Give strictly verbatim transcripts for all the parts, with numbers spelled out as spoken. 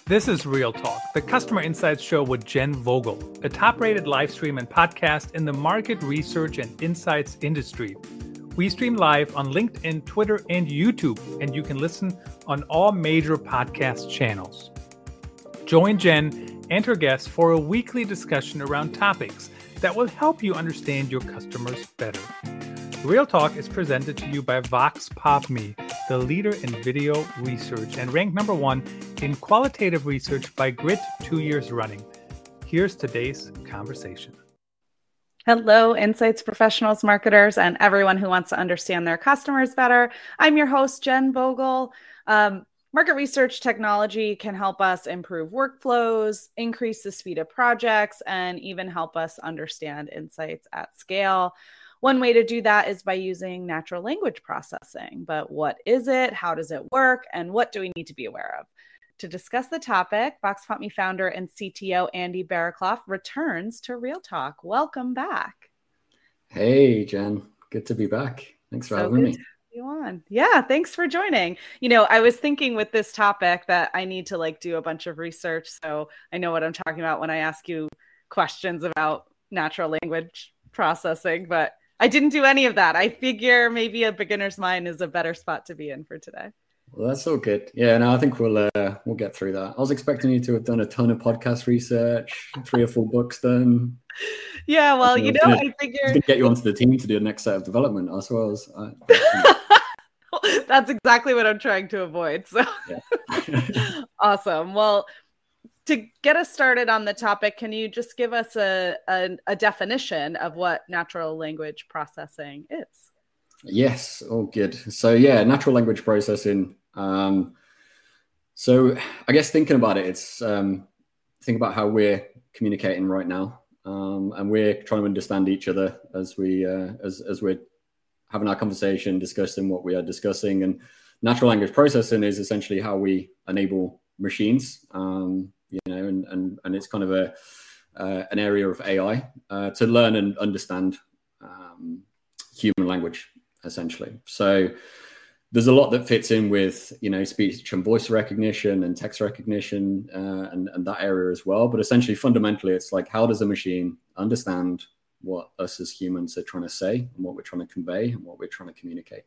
This is Real Talk, the Customer Insights Show with Jen Vogel, a top-rated live stream and podcast in the market research and insights industry. We stream live on LinkedIn, Twitter, and YouTube, and you can listen on all major podcast channels. Join Jen and her guests for a weekly discussion around topics that will help you understand your customers better. Real Talk is presented to you by Vox Pop Me, the leader in video research and ranked number one in qualitative research by Grit two years running. Here's today's conversation. Hello, insights professionals, marketers, and everyone who wants to understand their customers better. I'm your host, Jen Vogel. Um, market research technology can help us improve workflows, increase the speed of projects, and even help us understand insights at scale. One way to do that is by using natural language processing. But what is it? How does it work? And what do we need to be aware of? To discuss the topic, Vox Pop Me founder and C T O Andy Bearclough returns to Real Talk. Welcome back. Hey, Jen. Good to be back. Thanks for so having me. To have you on. Yeah, thanks for joining. You know, I was thinking with this topic that I need to like do a bunch of research so I know what I'm talking about when I ask you questions about natural language processing, but I didn't do any of that. I figure maybe a beginner's mind is a better spot to be in for today. Well, that's all good. Yeah, no, I think we'll uh, we'll get through that. I was expecting you to have done a ton of podcast research, three or four books done. Yeah, well, you know, gonna, I figure I was going to get you onto the team to do the next set of development as well. As, uh, That's exactly what I'm trying to avoid. So yeah. Awesome. Well, to get us started on the topic, can you just give us a, a, a definition of what natural language processing is? Yes, all good. So yeah, natural language processing. Um, so I guess thinking about it, it's um, think about how we're communicating right now, um, and we're trying to understand each other as we uh, as as we're having our conversation, discussing what we are discussing. And natural language processing is essentially how we enable machines. Um, you know, and, and, and it's kind of a, uh, an area of A I uh, to learn and understand um, human language, essentially. So there's a lot that fits in with, you know, speech and voice recognition and text recognition uh, and, and that area as well. But essentially, fundamentally, it's like, how does a machine understand what us as humans are trying to say and what we're trying to convey and what we're trying to communicate?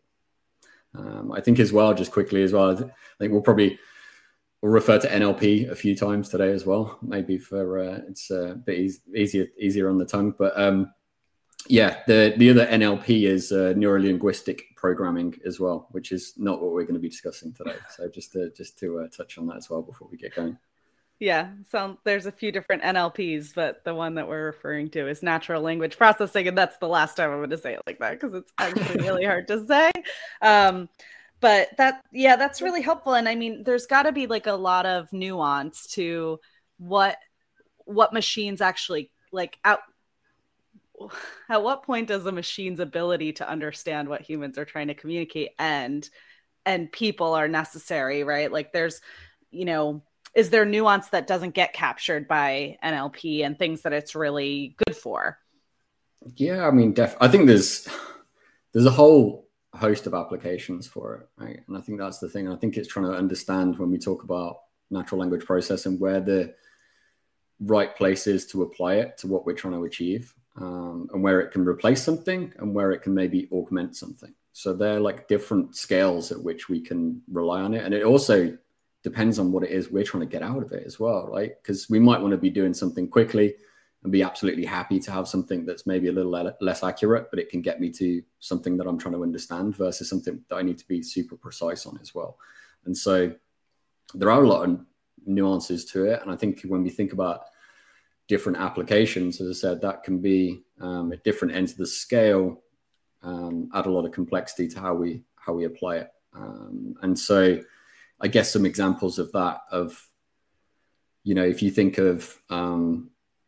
Um, I think as well, just quickly as well, I, th- I think we'll probably We'll refer to N L P a few times today as well, maybe for uh, it's a bit e- easier easier on the tongue. But um, yeah, the, the other N L P is uh, neuro-linguistic programming as well, which is not what we're going to be discussing today. So just to, just to uh, touch on that as well before we get going. Yeah, so there's a few different N L Ps, but the one that we're referring to is natural language processing. And that's the last time I'm going to say it like that because it's actually really hard to say. Um, But that, yeah, that's really helpful. And I mean, there's got to be like a lot of nuance to what what machines actually like. At, at what point does a machine's ability to understand what humans are trying to communicate end and people are necessary, right? Like there's, you know, is there nuance that doesn't get captured by N L P and things that it's really good for? Yeah, I mean, def- I think there's there's a whole host of applications for it, right? And I think that's the thing. I think it's trying to understand when we talk about natural language processing where the right place is to apply it to what we're trying to achieve, um, and where it can replace something and where it can maybe augment something. So they're like different scales at which we can rely on it. And it also depends on what it is we're trying to get out of it as well, right? Because we might want to be doing something quickly and be absolutely happy to have something that's maybe a little le- less accurate, but it can get me to something that I'm trying to understand versus something that I need to be super precise on as well. And so there are a lot of nuances to it. And I think when we think about different applications, as I said, that can be um, at different ends of the scale, um, add a lot of complexity to how we how we apply it. Um, and so I guess some examples of that of, you know, if you think of um,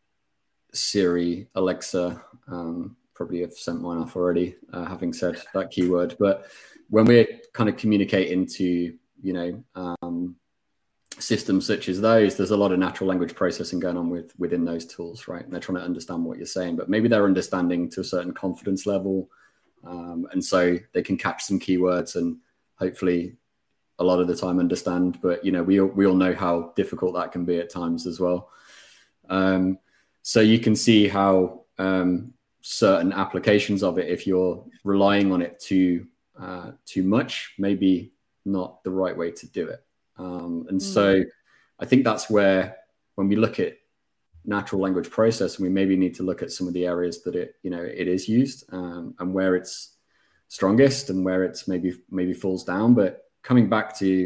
Siri, Alexa, um, probably have sent mine off already, uh, having said that keyword. But when we're kind of communicating to, you know, um, systems such as those, there's a lot of natural language processing going on with within those tools, right? And they're trying to understand what you're saying, but maybe they're understanding to a certain confidence level. Um, and so they can catch some keywords and hopefully a lot of the time understand, but you know, we all, we all know how difficult that can be at times as well. Um, so you can see how um, certain applications of it, if you're relying on it too uh, too much, maybe not the right way to do it. Um, and mm. so I think that's where, when we look at natural language processing, we maybe need to look at some of the areas that it, you know, it is used, um, and where it's strongest and where it's maybe maybe falls down. But coming back to,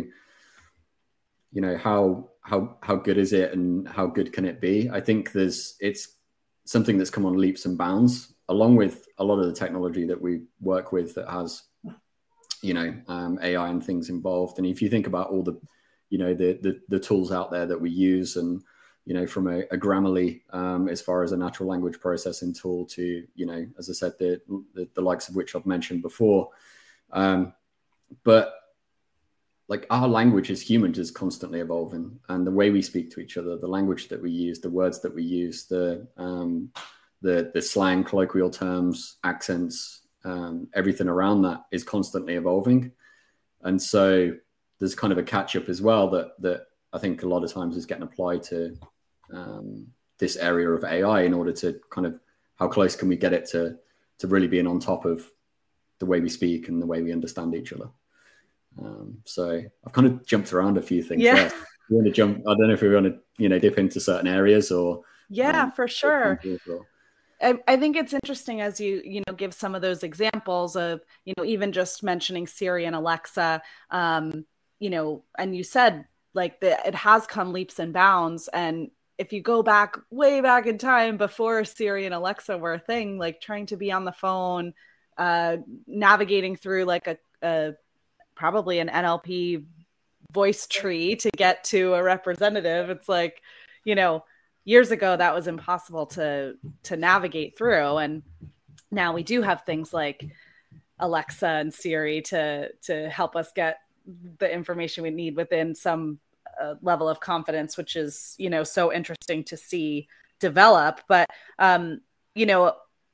you know, how how how good is it and how good can it be? I think there's it's something that's come on leaps and bounds, along with a lot of the technology that we work with that has, you know, um, A I and things involved. And if you think about all the, you know, the the, the tools out there that we use, and you know, from a, a Grammarly, um, as far as a natural language processing tool, to, you know, as I said, the the, the likes of which I've mentioned before. Um, but like, our language as humans is constantly evolving, and the way we speak to each other, the language that we use, the words that we use, the um, the the slang, colloquial terms, accents, um, everything around that is constantly evolving. And so there's kind of a catch up as well that that I think a lot of times is getting applied to um, this area of A I, in order to kind of, how close can we get it to to really being on top of the way we speak and the way we understand each other. Um, so I've kind of jumped around a few things. Yeah. There. You want to jump? I don't know if we want to, you know, dip into certain areas or. Yeah, um, for sure. I, I think it's interesting as you, you know, give some of those examples of, you know, even just mentioning Siri and Alexa, um, you know, and you said like the, it has come leaps and bounds. And if you go back way back in time before Siri and Alexa were a thing, like trying to be on the phone, uh, navigating through like a, a probably an N L P voice tree to get to a representative. It's like, you know, years ago that was impossible to to navigate through, and now we do have things like Alexa and Siri to to help us get the information we need within some uh, level of confidence, which is, you know, so interesting to see develop. But um, you know,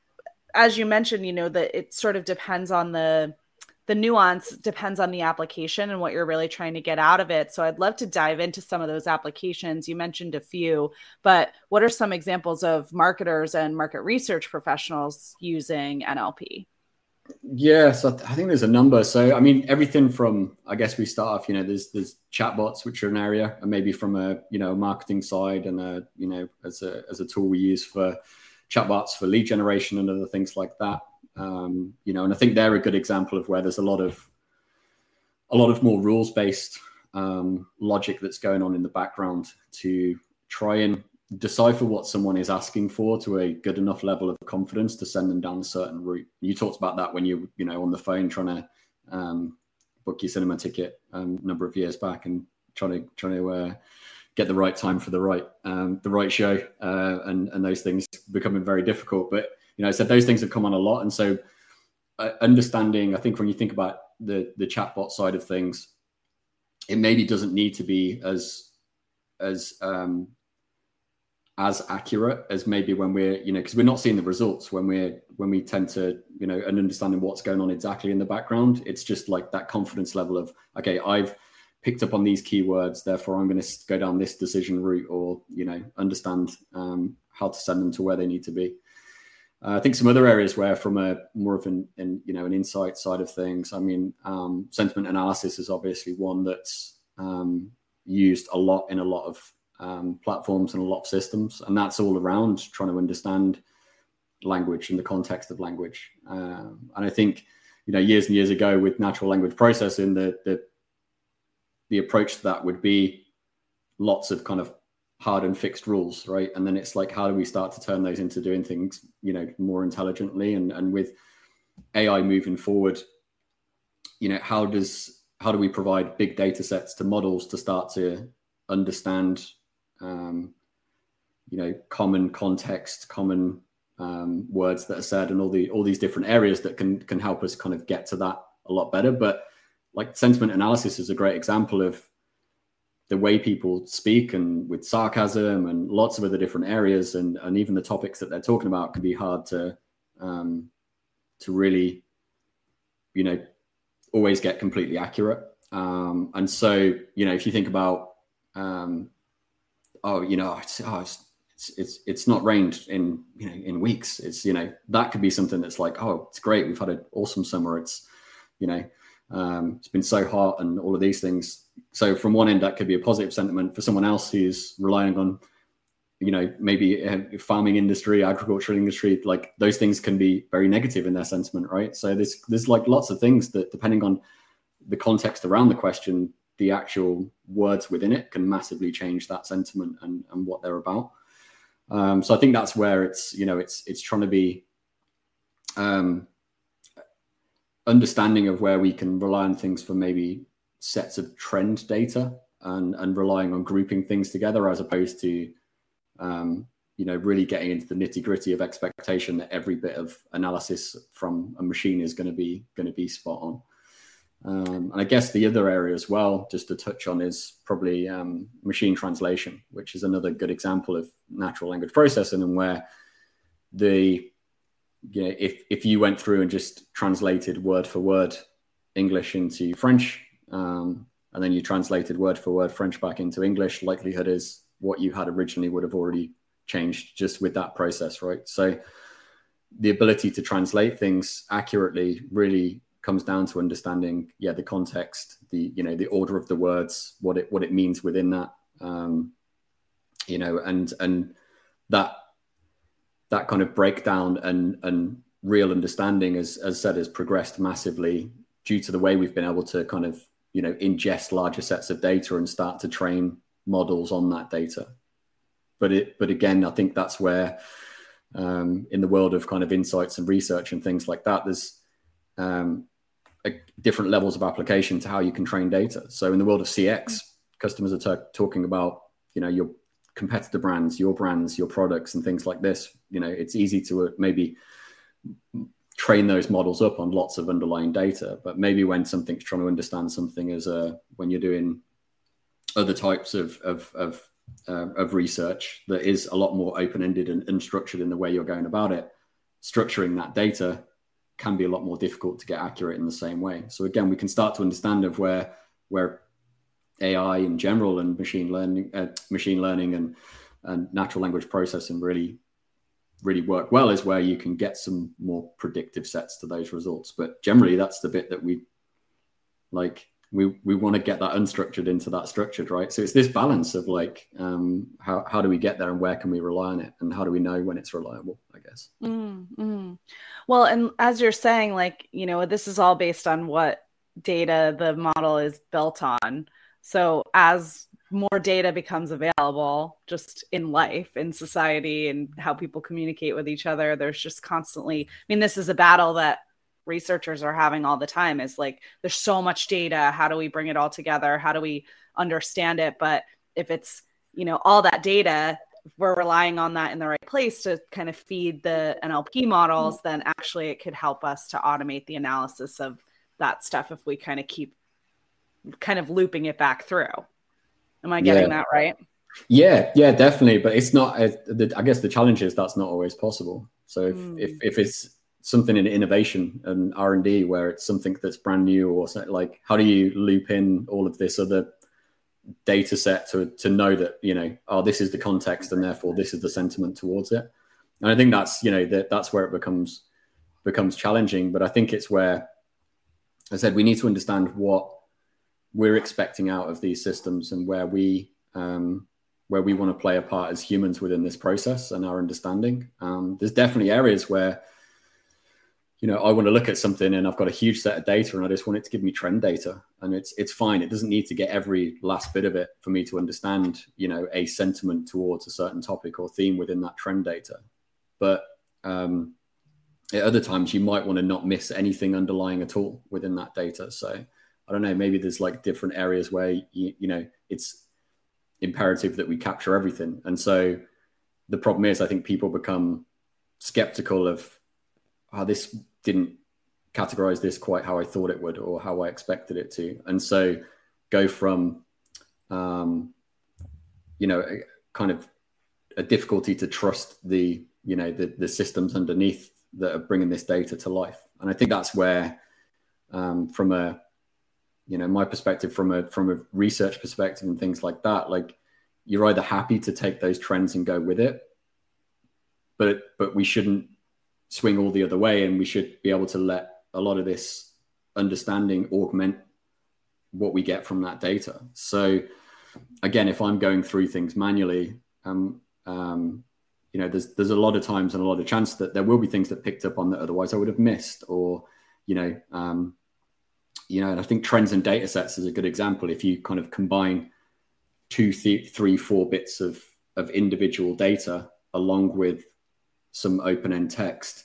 as you mentioned, you know, that it sort of depends on the the nuance depends on the application and what you're really trying to get out of it. So I'd love to dive into some of those applications. You mentioned a few, but what are some examples of marketers and market research professionals using N L P? Yes, I, th- I think there's a number. So, I mean, everything from, I guess we start off, you know, there's there's chatbots, which are an area, and maybe from a, you know, marketing side, and a, you know, as a as a tool we use for chatbots for lead generation and other things like that. Um, you know, and I think they're a good example of where there's a lot of a lot of more rules-based um, logic that's going on in the background to try and decipher what someone is asking for to a good enough level of confidence to send them down a certain route. You talked about that when you, you know, on the phone trying to um, book your cinema ticket um, a number of years back, and trying to trying to uh, get the right time for the right um, the right show, uh, and and those things becoming very difficult. But you know, I said those things have come on a lot. And so uh, understanding, I think when you think about the, the chatbot side of things, it maybe doesn't need to be as, as, um, as accurate as maybe when we're, you know, because we're not seeing the results when we're, when we tend to, you know, and understanding what's going on exactly in the background. It's just like that confidence level of, okay, I've picked up on these keywords, therefore I'm going to go down this decision route, or, you know, understand um, how to send them to where they need to be. Uh, I think some other areas where, from a more of an, an you know, an insight side of things, I mean, um, sentiment analysis is obviously one that's um, used a lot in a lot of um, platforms and a lot of systems, and that's all around trying to understand language and the context of language. Um, and I think, you know, years and years ago with natural language processing, the the the approach to that would be lots of kind of hard and fixed rules, right? And then it's like, how do we start to turn those into doing things, you know, more intelligently? And and with A I moving forward, you know, how does how do we provide big data sets to models to start to understand, um, you know, common context, common um, words that are said, and all the all these different areas that can can help us kind of get to that a lot better. But like sentiment analysis is a great example of the way people speak, and with sarcasm and lots of other different areas, and, and even the topics that they're talking about can be hard to um, to really, you know, always get completely accurate. Um, and so, you know, if you think about, um, oh, you know, it's, oh, it's, it's, it's, it's not rained in, you know, in weeks. It's, you know, that could be something that's like, oh, it's great. We've had an awesome summer. It's, you know, um, it's been so hot and all of these things. So from one end, that could be a positive sentiment. For someone else who's relying on, you know, maybe a farming industry, agricultural industry, like those things can be very negative in their sentiment, right? So there's, there's like lots of things that, depending on the context around the question, the actual words within it can massively change that sentiment and, and what they're about. Um, so I think that's where it's, you know, it's, it's trying to be um, understanding of where we can rely on things for maybe sets of trend data and, and relying on grouping things together, as opposed to, um, you know, really getting into the nitty gritty of expectation that every bit of analysis from a machine is going to be going to be spot on. Um, and I guess the other area as well, just to touch on, is probably um, machine translation, which is another good example of natural language processing, and where the, you know, if, if you went through and just translated word for word English into French, um, and then you translated word for word French back into English, likelihood is what you had originally would have already changed just with that process, right? So the ability to translate things accurately really comes down to understanding, yeah, the context, the, you know, the order of the words, what it, what it means within that, um, you know, and, and that, that kind of breakdown and, and real understanding, as, as said, has progressed massively due to the way we've been able to kind of, you know, ingest larger sets of data and start to train models on that data. But it, but again, I think that's where, um, in the world of kind of insights and research and things like that, there's, um, different levels of application to how you can train data. So in the world of C X, customers are t- talking about, you know, your competitor brands, your brands, your products, and things like this. You know, it's easy to uh, maybe train those models up on lots of underlying data, but maybe when something's trying to understand something as a, when you're doing other types of, of, of, uh, of research that is a lot more open-ended and unstructured in the way you're going about it, structuring that data can be a lot more difficult to get accurate in the same way. So again, we can start to understand of where where A I in general and machine learning, uh, machine learning and and natural language processing really really work well, is where you can get some more predictive sets to those results. But generally, that's the bit that we like. We we want to get that unstructured into that structured, right? So it's this balance of like, um, how how do we get there, and where can we rely on it, and how do we know when it's reliable, I guess. Mm-hmm. Well, and as you're saying, like, you know, this is all based on what data the model is built on. So as more data becomes available just in life, in society, and how people communicate with each other, there's just constantly, I mean, this is a battle that researchers are having all the time, is like, there's so much data. How do we bring it all together? How do we understand it? But if it's, you know, all that data, if we're relying on that in the right place to kind of feed the N L P models, then actually it could help us to automate the analysis of that stuff if we kind of keep kind of looping it back through. Am I getting yeah. that right? Yeah, yeah, definitely. But it's not, uh, the, I guess the challenge is that's not always possible. So if, mm. if, if it's something in innovation and R and D where it's something that's brand new, or like, how do you loop in all of this other data set to to know that, you know, oh, this is the context and therefore this is the sentiment towards it. And I think that's, you know, that that's where it becomes becomes challenging. But I think it's where, as I said, we need to understand what we're expecting out of these systems, and where we um where we want to play a part as humans within this process and our understanding. Um, there's definitely areas where, you know, I want to look at something and I've got a huge set of data and I just want it to give me trend data, and it's it's fine. It doesn't need to get every last bit of it for me to understand, you know, a sentiment towards a certain topic or theme within that trend data. But um, at other times you might want to not miss anything underlying at all within that data. So I don't know, maybe there's like different areas where, you, you know, it's imperative that we capture everything. And so the problem is, I think people become skeptical of, oh, this didn't categorize this quite how I thought it would, or how I expected it to. And so go from, um, you know, a, kind of a difficulty to trust the, you know, the, the systems underneath that are bringing this data to life. And I think that's where, um, from a, you know, my perspective from a from a research perspective and things like that, like you're either happy to take those trends and go with it, but but we shouldn't swing all the other way, and we should be able to let a lot of this understanding augment what we get from that data. So again, if I'm going through things manually, um, um, you know, there's there's a lot of times and a lot of chance that there will be things that picked up on that otherwise I would have missed, or you know, um, you know, and I think trends and data sets is a good example. If you kind of combine two, th- three, four bits of of individual data along with some open-end text,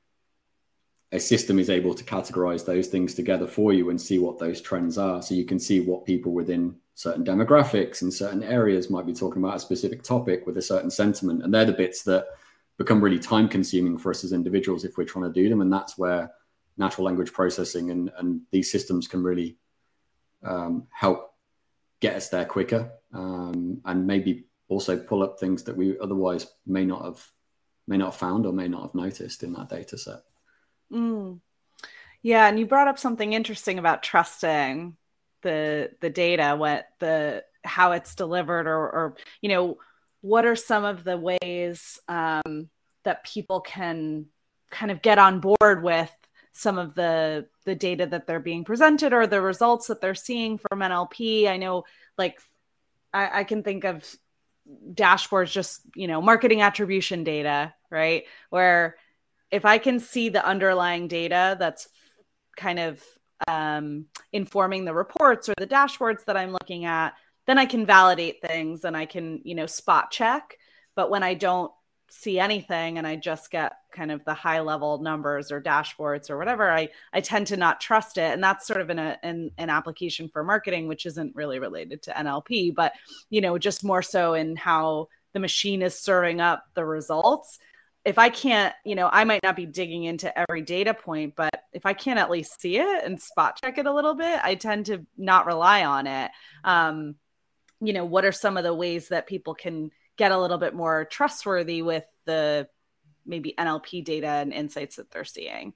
a system is able to categorize those things together for you and see what those trends are. So you can see what people within certain demographics in certain areas might be talking about a specific topic with a certain sentiment. And they're the bits that become really time consuming for us as individuals if we're trying to do them. And that's where natural language processing and, and these systems can really um, help get us there quicker, um, and maybe also pull up things that we otherwise may not have may not have found or may not have noticed in that data set. Mm. Yeah, and you brought up something interesting about trusting the the data, what the how it's delivered, or, or you know, what are some of the ways um, that people can kind of get on board with some of the the data that they're being presented or the results that they're seeing from N L P. I know, like, I, I can think of dashboards, just, you know, marketing attribution data, right? Where if I can see the underlying data that's kind of um, informing the reports or the dashboards that I'm looking at, then I can validate things and I can, you know, spot check. But when I don't see anything and I just get kind of the high level numbers or dashboards or whatever, I, I tend to not trust it. And that's sort of in a, in an application for marketing, which isn't really related to N L P, but, you know, just more so in how the machine is serving up the results. If I can't, you know, I might not be digging into every data point, but if I can't at least see it and spot check it a little bit, I tend to not rely on it. Um, you know, what are some of the ways that people can get a little bit more trustworthy with the maybe N L P data and insights that they're seeing?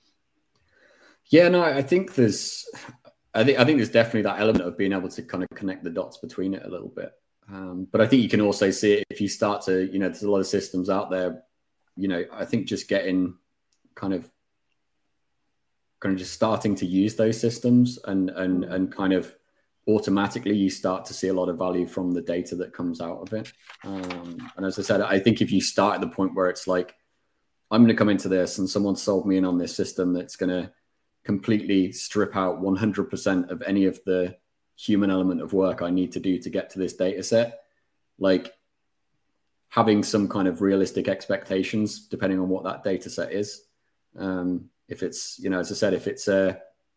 Yeah, no, I think there's, I think, I think there's definitely that element of being able to kind of connect the dots between it a little bit. Um, but I think you can also see it if you start to, you know, there's a lot of systems out there, you know, I think just getting kind of, kind of just starting to use those systems and, and, and kind of automatically you start to see a lot of value from the data that comes out of it. Um, and as I said, I think if you start at the point where it's like, I'm going to come into this and someone sold me in on this system that's going to completely strip out one hundred percent of any of the human element of work I need to do to get to this data set, like having some kind of realistic expectations, depending on what that data set is. Um, if it's, you know, as I said, if it's a,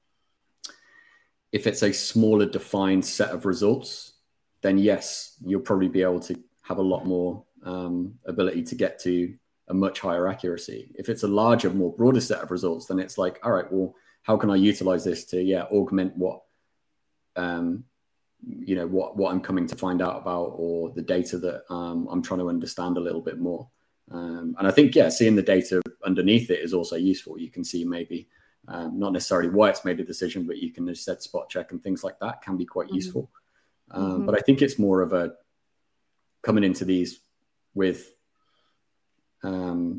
if it's a smaller defined set of results, then yes, you'll probably be able to have a lot more um, ability to get to a much higher accuracy. If it's a larger, more broader set of results, then it's like, all right, well, how can I utilize this to, yeah, augment what, um, you know, what, what I'm coming to find out about, or the data that um, I'm trying to understand a little bit more. Um, and I think, yeah, seeing the data underneath it is also useful. You can see maybe um, not necessarily why it's made a decision, but you can just set spot check and things like that can be quite mm-hmm. useful. Um, mm-hmm. But I think it's more of a coming into these with um,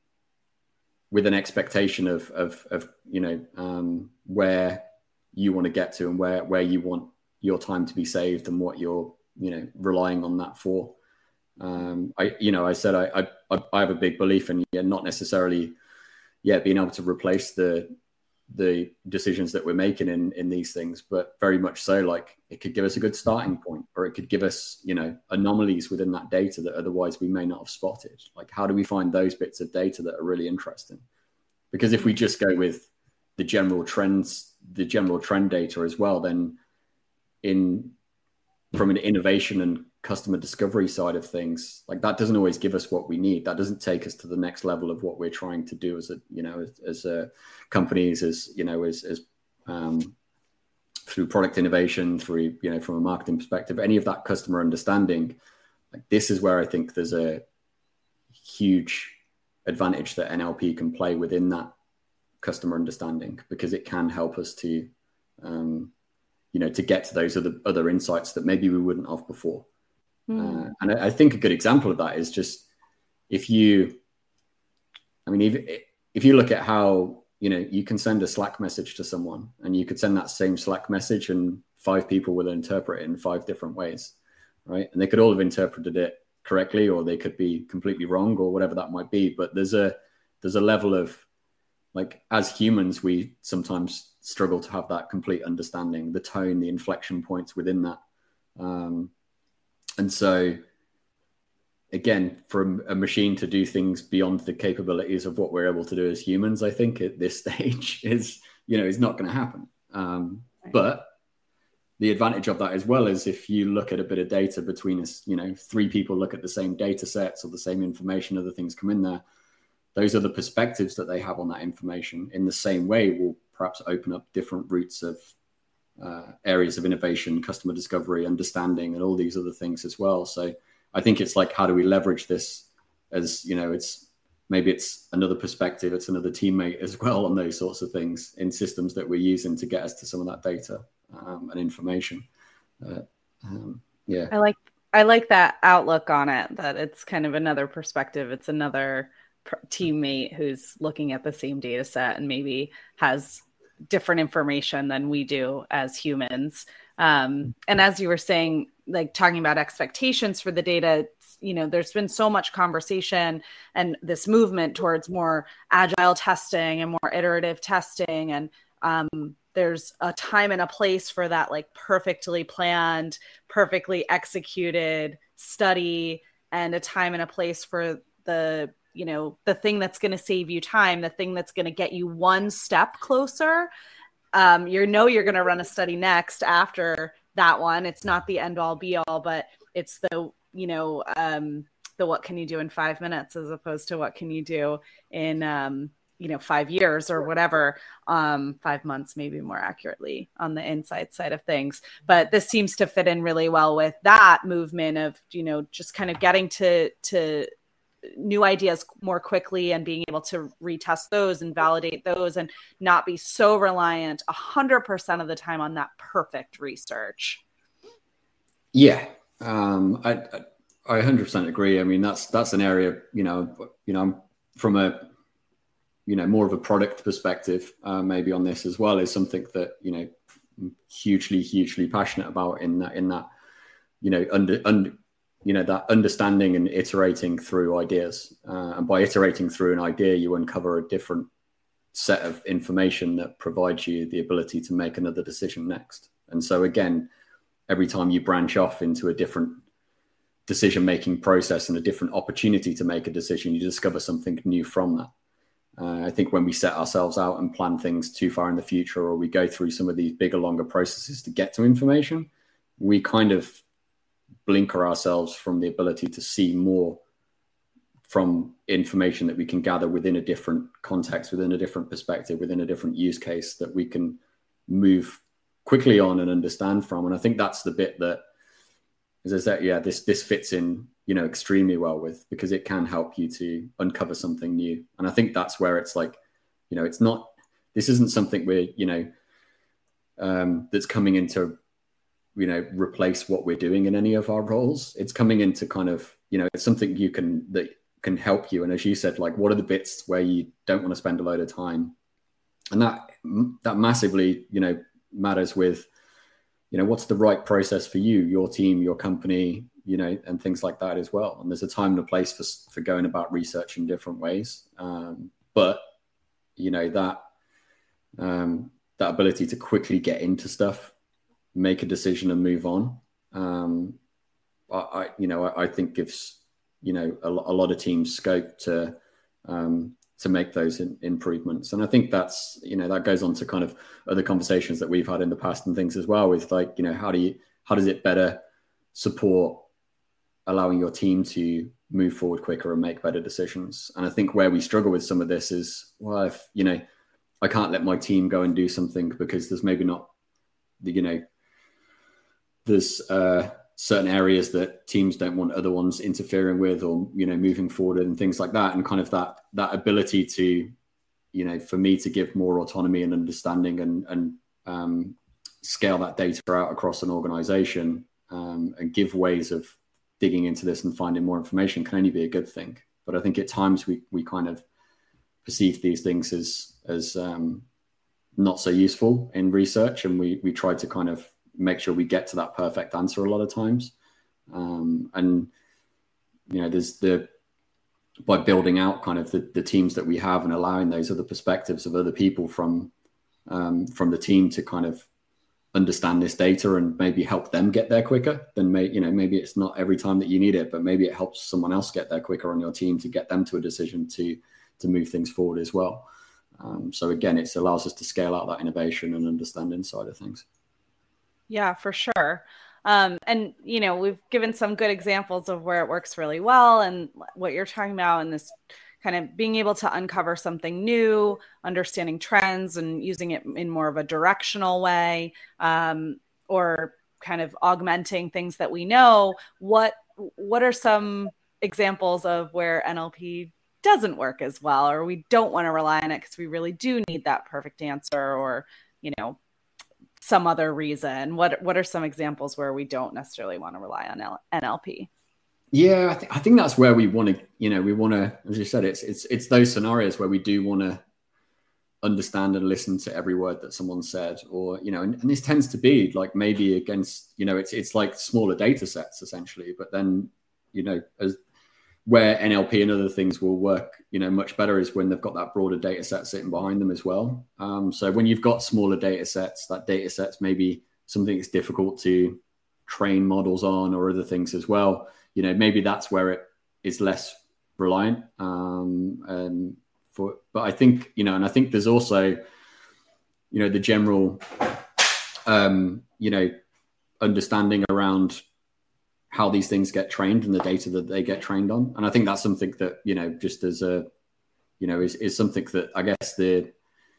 with an expectation of, of, of you know, um, where you want to get to and where, where you want your time to be saved and what you're, you know, relying on that for. Um, I, you know, I said, I, I, I have a big belief in, yeah, not necessarily, yeah, being able to replace the, the decisions that we're making in, in these things, but very much so, like, it could give us a good starting point, or it could give us, you know, anomalies within that data that otherwise we may not have spotted. Like, how do we find those bits of data that are really interesting? Because if we just go with the general trends, the general trend data as well, then in, from an innovation and customer discovery side of things, like, that doesn't always give us what we need. That doesn't take us to the next level of what we're trying to do as a, you know, as, as a companies, as, you know, as, as um, through product innovation, through, you know, from a marketing perspective, any of that customer understanding. Like, this is where I think there's a huge advantage that N L P can play within that customer understanding, because it can help us to, um, you know, to get to those other other insights that maybe we wouldn't have before. Mm. Uh, and I, I think a good example of that is just if you, I mean, if if you look at how, you know, you can send a Slack message to someone and you could send that same Slack message and five people will interpret it in five different ways, right? And they could all have interpreted it correctly, or they could be completely wrong, or whatever that might be. But there's a there's a level of, like, as humans, we sometimes struggle to have that complete understanding, the tone, the inflection points within that. Um, and so, again, for a machine to do things beyond the capabilities of what we're able to do as humans, I think at this stage is, you know, is not going to happen. Um, but the advantage of that as well is if you look at a bit of data between us, you know, three people look at the same data sets or the same information, other things come in there. Those are the perspectives that they have on that information in the same way will perhaps open up different routes of uh, areas of innovation, customer discovery, understanding, and all these other things as well. So I think it's like, how do we leverage this as, you know, it's maybe it's another perspective, it's another teammate as well on those sorts of things in systems that we're using to get us to some of that data um, and information. Uh, um, yeah. I like, I like that outlook on it, that it's kind of another perspective. It's another pr- teammate who's looking at the same data set and maybe has different information than we do as humans. Um, and as you were saying, like talking about expectations for the data, you know, there's been so much conversation and this movement towards more agile testing and more iterative testing. And um, there's a time and a place for that, like perfectly planned, perfectly executed study, and a time and a place for the, you know, the thing that's going to save you time, the thing that's going to get you one step closer. Um, you know, you're going to run a study next after that one. It's not the end all be all, but it's the, you know, um, the what can you do in five minutes as opposed to what can you do in, um, you know, five years or whatever, um, five months, maybe more accurately on the insight side of things. But this seems to fit in really well with that movement of, you know, just kind of getting to, to new ideas more quickly and being able to retest those and validate those and not be so reliant a hundred percent of the time on that perfect research. Yeah. Um, I, I, I one hundred percent agree. I mean, that's, that's an area, you know, you know, I'm from a, you know, more of a product perspective, uh, maybe on this as well, is something that, you know, I'm hugely, hugely passionate about in that, in that, you know, under, under, you know, that understanding and iterating through ideas. Uh, and by iterating through an idea, you uncover a different set of information that provides you the ability to make another decision next. And so again, every time you branch off into a different decision-making process and a different opportunity to make a decision, you discover something new from that. Uh, I think when we set ourselves out and plan things too far in the future, or we go through some of these bigger, longer processes to get to information, we kind of blinker ourselves from the ability to see more from information that we can gather within a different context, within a different perspective, within a different use case that we can move quickly on and understand from. And I think that's the bit that, as I said, yeah, this this fits in, you know, extremely well with, because it can help you to uncover something new. And I think that's where it's like, you know, it's not, this isn't something we're, you know, um, that's coming into, you know, replace what we're doing in any of our roles. It's coming into kind of, you know, it's something you can, that can help you. And as you said, like, what are the bits where you don't want to spend a load of time? And that, that massively, you know, matters with, you know, what's the right process for you, your team, your company, you know, and things like that as well. And there's a time and a place for, for going about research in different ways. Um, but, you know, that, um, that ability to quickly get into stuff, make a decision and move on. Um, I, I you know, I, I think gives, you know, a, a lot of teams scope to, um, to make those in, improvements. And I think that's, you know, that goes on to kind of other conversations that we've had in the past and things as well, with like, you know, how do you, how does it better support allowing your team to move forward quicker and make better decisions? And I think where we struggle with some of this is, well, if, you know, I can't let my team go and do something because there's maybe not the, you know, there's uh, certain areas that teams don't want other ones interfering with, or, you know, moving forward and things like that. And kind of that, that ability to, you know, for me to give more autonomy and understanding and, and um, scale that data out across an organization um, and give ways of digging into this and finding more information can only be a good thing. But I think at times we we kind of perceive these things as as um, not so useful in research, and we we try to kind of make sure we get to that perfect answer a lot of times. Um, and you know, there's the by building out kind of the, the teams that we have and allowing those other perspectives of other people from um, from the team to kind of understand this data and maybe help them get there quicker, then may, you know, maybe it's not every time that you need it, but maybe it helps someone else get there quicker on your team to get them to a decision to to move things forward as well. Um, so again, it allows us to scale out that innovation and understanding side of things. Yeah, for sure. Um, and, you know, we've given some good examples of where it works really well and what you're talking about, and this kind of being able to uncover something new, understanding trends and using it in more of a directional way, um, or kind of augmenting things that we know. What, what are some examples of where N L P doesn't work as well, or we don't want to rely on it because we really do need that perfect answer, or, you know, some other reason? What what are some examples where we don't necessarily want to rely on N L P? Yeah, I, th- I think that's where we want to, you know, we want to, as you said, it's it's it's those scenarios where we do want to understand and listen to every word that someone said, or, you know, and, and this tends to be like maybe against, you know, it's it's like smaller data sets essentially, but then, you know, as where N L P and other things will work, you know, much better is when they've got that broader data set sitting behind them as well. Um, so when you've got smaller data sets, that data set's maybe something that's difficult to train models on or other things as well. You know, maybe that's where it is less reliant. Um, and for, but I think, you know, and I think there's also, you know, the general, um, you know, understanding around how these things get trained and the data that they get trained on. And I think that's something that, you know, just as a, you know, is, is something that I guess the,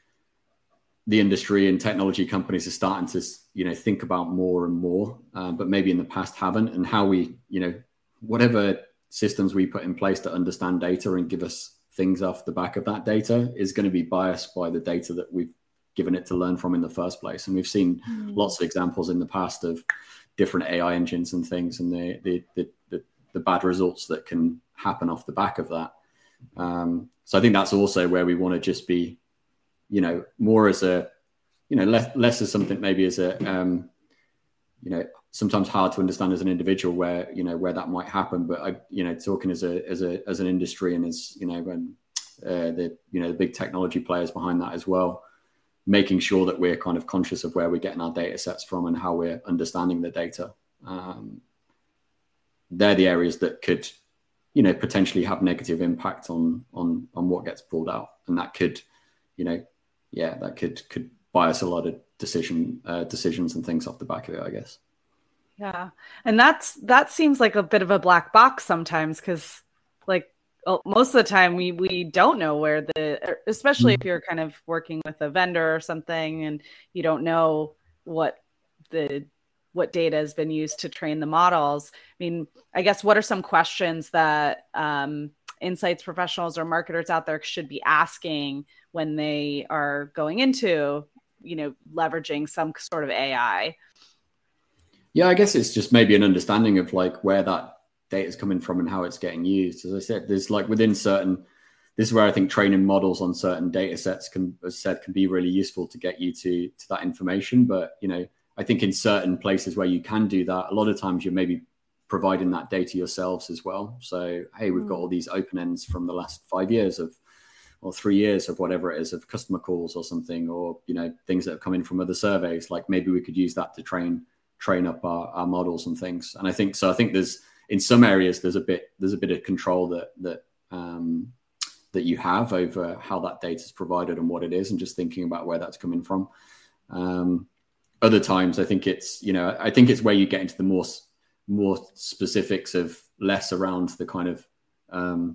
the industry and technology companies are starting to, you know, think about more and more, um, but maybe in the past haven't. And how we, you know, whatever systems we put in place to understand data and give us things off the back of that data is going to be biased by the data that we've given it to learn from in the first place. And we've seen mm. lots of examples in the past of different A I engines and things, and the the, the the the bad results that can happen off the back of that. Um, so I think that's also where we want to just be, you know, more as a, you know, less less as something maybe as a, um, you know, sometimes hard to understand as an individual where, you know, where that might happen. But I, you know, talking as a as a as an industry and as, you know, when uh, the you know the big technology players behind that as well, making sure that we're kind of conscious of where we're getting our data sets from and how we're understanding the data. Um, they're the areas that could, you know, potentially have negative impact on, on, on what gets pulled out. And that could, you know, yeah, that could, could bias a lot of decision uh, decisions and things off the back of it, I guess. Yeah. And that's, that seems like a bit of a black box sometimes, because like, well, most of the time we we don't know where the, especially if you're kind of working with a vendor or something and you don't know what the what data has been used to train the models. I mean, I guess what are some questions that um, insights professionals or marketers out there should be asking when they are going into, you know, leveraging some sort of A I? Yeah, I guess it's just maybe an understanding of like where that data is coming from and how it's getting used. As I said, there's like within certain, this is where I think training models on certain data sets can, as I said, can be really useful to get you to, to that information. But, you know, I think in certain places where you can do that, a lot of times you're maybe providing that data yourselves as well. So, hey, we've got all these open ends from the last five years of, or three years of whatever it is of customer calls or something, or, you know, things that have come in from other surveys. Like maybe we could use that to train, train up our, our models and things. And I think, so I think there's, in some areas, there's a bit there's a bit of control that that um, that you have over how that data is provided and what it is, and just thinking about where that's coming from. Um, other times, I think it's you know I think it's where you get into the more more specifics of less around the kind of um,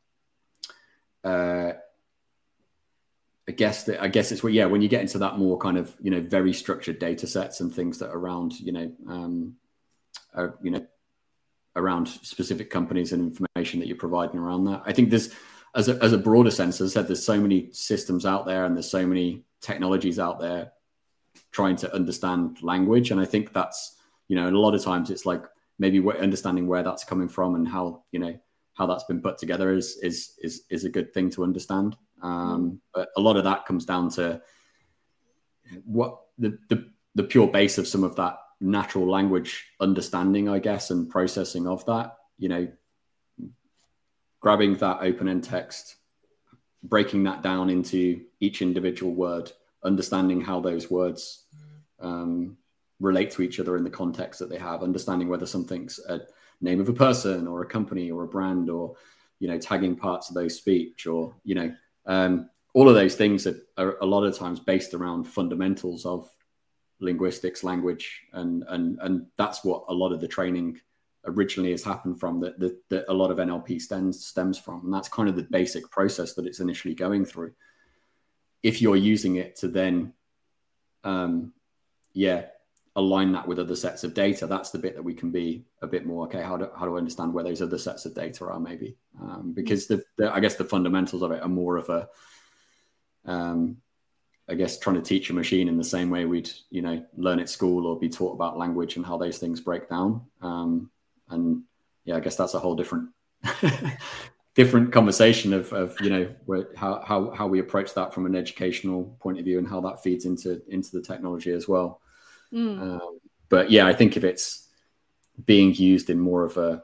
uh, I guess that I guess it's where yeah when you get into that more kind of you know very structured data sets and things that are around you know um, are, you know. around specific companies and information that you're providing around that. I think there's, as a, as a broader sense, as I said, there's so many systems out there and there's so many technologies out there trying to understand language. And I think that's, you know, a lot of times it's like maybe understanding where that's coming from and how, you know, how that's been put together is is is is a good thing to understand. Um, but a lot of that comes down to what the, the the pure base of some of that natural language understanding, I guess, and processing of that. You know, grabbing that open-end text, breaking that down into each individual word, understanding how those words um, relate to each other in the context that they have, understanding whether something's a name of a person or a company or a brand, or, you know, tagging parts of those speech, or, you know, um, all of those things that are a lot of times based around fundamentals of linguistics, language, and and and that's what a lot of the training originally has happened from, that, that, that a lot of N L P stems stems from, and that's kind of the basic process that it's initially going through. If you're using it to then, um, yeah, align that with other sets of data, that's the bit that we can be a bit more, okay, how do, how do I understand where those other sets of data are, maybe? Um, because the, the, I guess the fundamentals of it are more of a, um, I guess, trying to teach a machine in the same way we'd, you know, learn at school or be taught about language and how those things break down. Um, and yeah, I guess that's a whole different, different conversation of, of, you know, where, how, how, how we approach that from an educational point of view and how that feeds into, into the technology as well. Mm. Um, but yeah, I think if it's being used in more of a,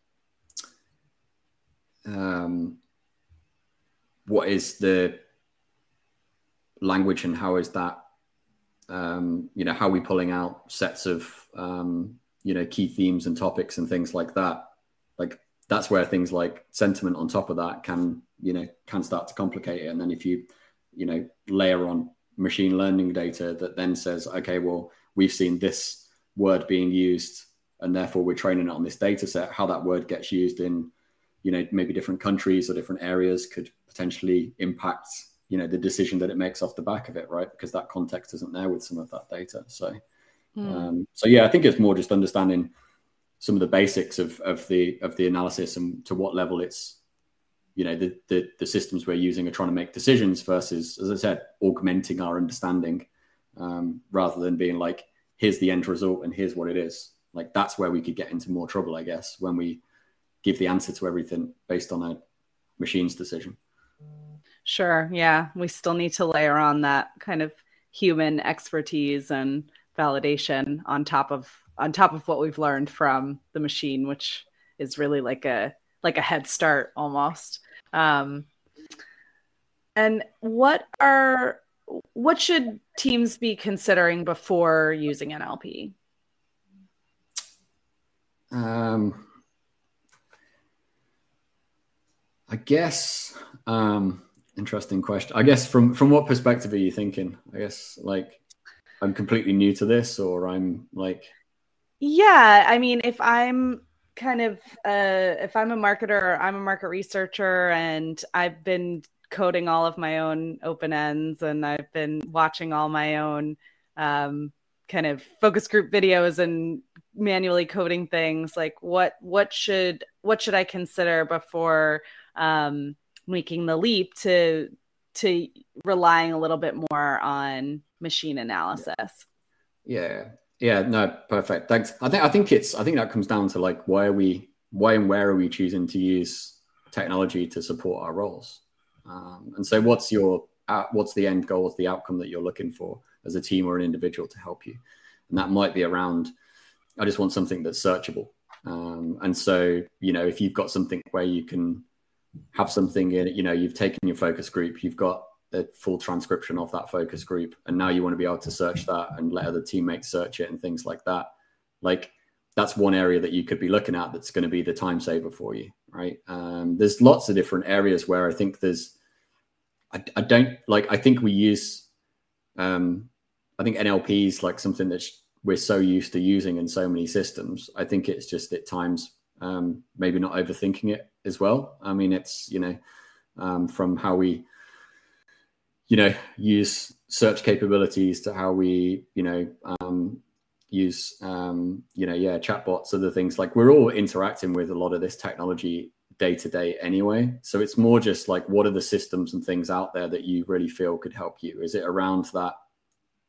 um, what is the language and how is that, um, you know, how are we pulling out sets of, um, you know, key themes and topics and things like that. Like that's where things like sentiment on top of that can, you know, can start to complicate it. And then if you, you know, layer on machine learning data that then says, okay, well, we've seen this word being used and therefore we're training it on this data set, how that word gets used in, you know, maybe different countries or different areas could potentially impact, you know, the decision that it makes off the back of it, right? Because that context isn't there with some of that data. So, mm. um, so yeah, I think it's more just understanding some of the basics of, of the, of the analysis and to what level it's, you know, the, the, the systems we're using are trying to make decisions versus, as I said, augmenting our understanding, um, rather than being like, here's the end result and here's what it is. Like, that's where we could get into more trouble, I guess, when we give the answer to everything based on a machine's decision. Sure. Yeah. We still need to layer on that kind of human expertise and validation on top of, on top of what we've learned from the machine, which is really like a, like a head start almost. Um, and what are, what should teams be considering before using N L P? Um, I guess, um, interesting question. I guess from, from what perspective are you thinking? I guess like I'm completely new to this, or I'm like, yeah, I mean, if I'm kind of, uh, if I'm a marketer, I'm a market researcher, and I've been coding all of my own open ends, and I've been watching all my own um, kind of focus group videos and manually coding things. Like, what what should what should I consider before um, making the leap to to relying a little bit more on machine analysis? Yeah, yeah, no, perfect. Thanks. I think I think it's I think that comes down to like why are we why and where are we choosing to use technology to support our roles? Um, and so what's your, uh, what's the end goal, what's the outcome that you're looking for as a team or an individual to help you? And that might be around, I just want something that's searchable. Um, and so, you know, if you've got something where you can have something in it, you know, you've taken your focus group, you've got the full transcription of that focus group, and now you want to be able to search that and let other teammates search it and things like that. Like, that's one area that you could be looking at that's going to be the time saver for you, right? Um, there's lots of different areas where I think there's, I, I don't like, I think we use, um, I think N L P is like something that we're so used to using in so many systems. I think it's just at times um, maybe not overthinking it as well. I mean, it's, you know, um, from how we, you know, use search capabilities to how we, you know, um, use, um, you know, yeah, chatbots, other things. Like, we're all interacting with a lot of this technology day to day anyway. So it's more just like, what are the systems and things out there that you really feel could help you? Is it around that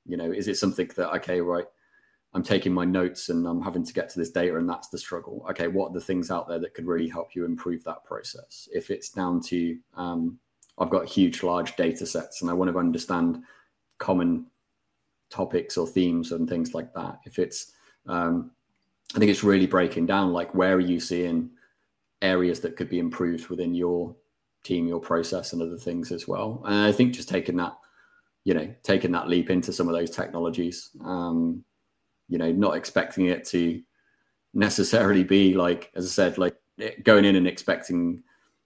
You know, is it something that, okay, right, I'm taking my notes and I'm having to get to this data and that's the struggle. Okay, what are the things out there that could really help you improve that process? If it's down to, um, I've got huge, large data sets and I want to understand common topics or themes and things like that. If it's, um, I think it's really breaking down, like, where are you seeing areas that could be improved within your team, your process and other things as well. And I think just taking that, you know, taking that leap into some of those technologies, um, you know, not expecting it to necessarily be like, as I said, like going in and expecting,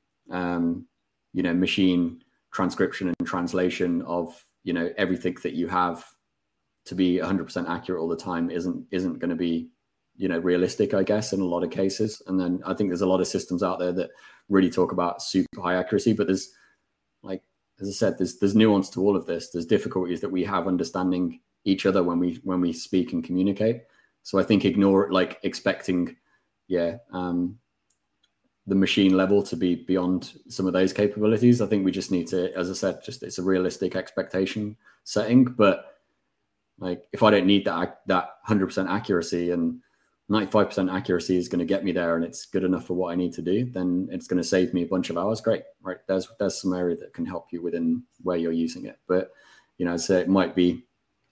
um, you know, machine transcription and translation of, you know, everything that you have to be one hundred percent accurate all the time isn't isn't going to be, you know, realistic, I guess, in a lot of cases. And then I think there's a lot of systems out there that really talk about super high accuracy, but there's, like, as I said, there's there's nuance to all of this. There's difficulties that we have understanding each other when we when we speak and communicate. So I think ignore like expecting, yeah, um, the machine level to be beyond some of those capabilities. I think we just need to, as I said, just it's a realistic expectation setting. But like, if I don't need that that one hundred percent accuracy and ninety-five percent accuracy is going to get me there and it's good enough for what I need to do, then it's going to save me a bunch of hours. Great, right? There's there's some area that can help you within where you're using it. But, you know, so it might be,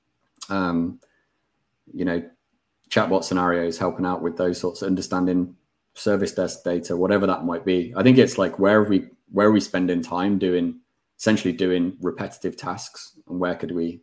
um, you know, chatbot scenarios, helping out with those sorts of understanding service desk data, whatever that might be. I think it's like, where are we, where are we spending time doing, essentially doing repetitive tasks, and where could we,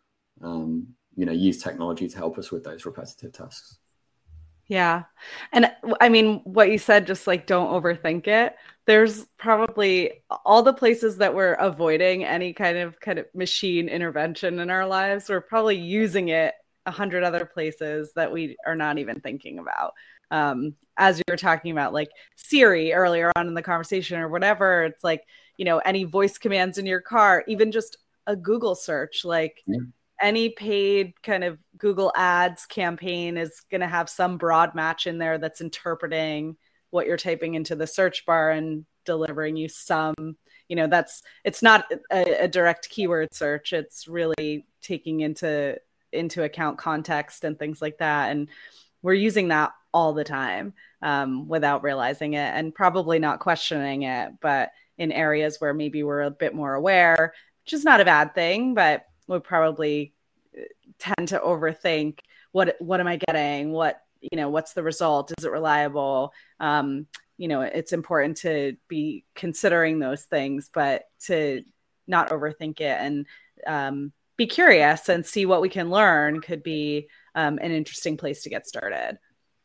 um, you know, use technology to help us with those repetitive tasks? Yeah. And I mean, what you said, just like, don't overthink it. There's probably all the places that we're avoiding any kind of kind of machine intervention in our lives. We're probably using it a hundred other places that we are not even thinking about. Um, as you were talking about, like Siri earlier on in the conversation or whatever, it's like, you know, any voice commands in your car, even just a Google search, like yeah. any paid kind of Google ads campaign is going to have some broad match in there that's interpreting what you're typing into the search bar and delivering you some, you know, that's, it's not a, a direct keyword search. It's really taking into, into account context and things like that. And we're using that all the time um, without realizing it and probably not questioning it, but in areas where maybe we're a bit more aware, which is not a bad thing, but we probably tend to overthink what, what am I getting? What, you know, what's the result? Is it reliable? Um, you know, it's important to be considering those things, but to not overthink it and um, be curious and see what we can learn could be um, an interesting place to get started.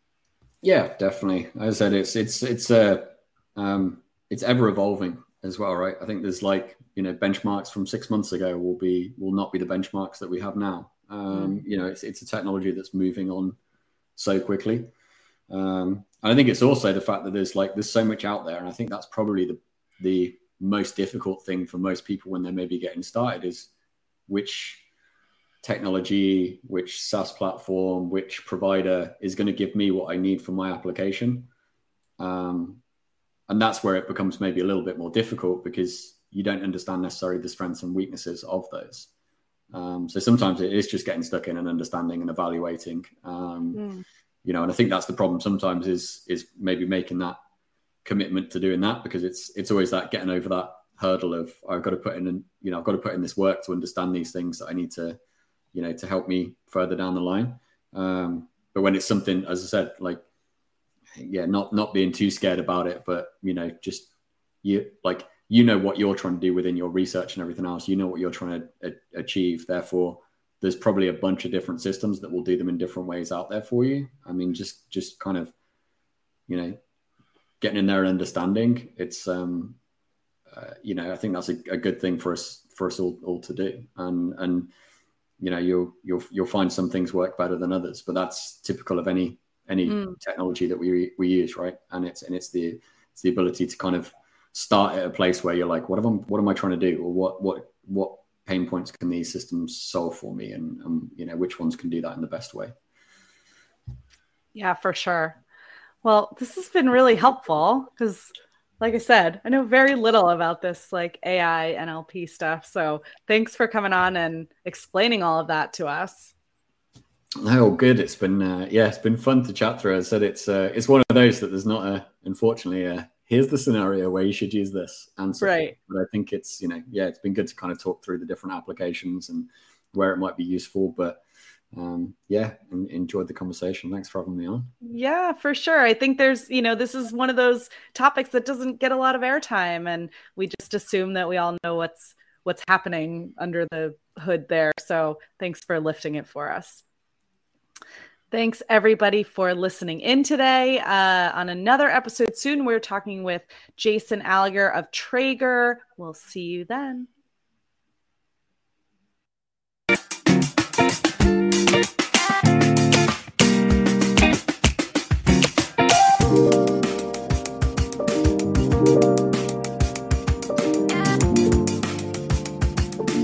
Yeah, definitely. As I said, it's, it's, it's, uh, um, it's ever evolving as well, right? I think there's like, you know, benchmarks from six months ago will be, will not be the benchmarks that we have now. Um, mm. You know, it's, it's a technology that's moving on so quickly. Um, and I think it's also the fact that there's like, there's so much out there. And I think that's probably the, the most difficult thing for most people when they're maybe getting started is which technology, which SaaS platform, which provider is going to give me what I need for my application. Um, and that's where it becomes maybe a little bit more difficult because you don't understand necessarily the strengths and weaknesses of those. Um, so sometimes it is just getting stuck in and understanding and evaluating, um, mm. you know, and I think that's the problem sometimes is, is maybe making that commitment to doing that because it's, it's always that getting over that hurdle of I've got to put in, you know, I've got to put in this work to understand these things that I need to, you know, to help me further down the line. Um, but when it's something, as I said, like, yeah, not, not being too scared about it, but, you know, just you like, you know what you're trying to do within your research and everything else, you know what you're trying to a- achieve. Therefore, there's probably a bunch of different systems that will do them in different ways out there for you. I mean, just, just kind of, you know, getting in there and understanding it's, um, uh, you know, I think that's a, a good thing for us, for us all, all to do. And, and, you know, you'll, you'll, you'll find some things work better than others, but that's typical of any, any mm. technology that we, we use. Right. And it's, and it's the, it's the ability to kind of start at a place where you're like, what am I, what am I trying to do? Or what, what, what pain points can these systems solve for me? And, um, you know, which ones can do that in the best way? Yeah, for sure. Well, this has been really helpful because like I said, I know very little about this like A I N L P stuff. So thanks for coming on and explaining all of that to us. No, good. It's been uh, yeah, it's been fun to chat through. As I said, it's uh, it's one of those that there's not a unfortunately a here's the scenario where you should use this answer. Right. But I think it's, you know, yeah, it's been good to kind of talk through the different applications and where it might be useful. But um, yeah, and enjoyed the conversation. Thanks for having me on. Yeah, for sure. I think there's, you know, this is one of those topics that doesn't get a lot of airtime, and we just assume that we all know what's what's happening under the hood there. So thanks for lifting it for us. Thanks, everybody, for listening in today. Uh, on another episode soon, we're talking with Jason Alliger of Traeger. We'll see you then.